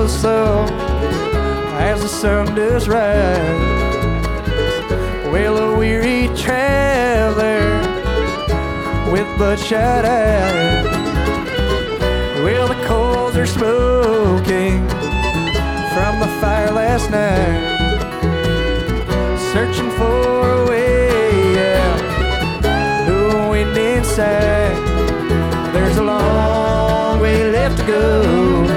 go slow as the sun does rise. Well, a weary traveler with bloodshot eyes. Well, the coals are smoking from the fire last night, searching for a way out the wind inside. There's a long way left to go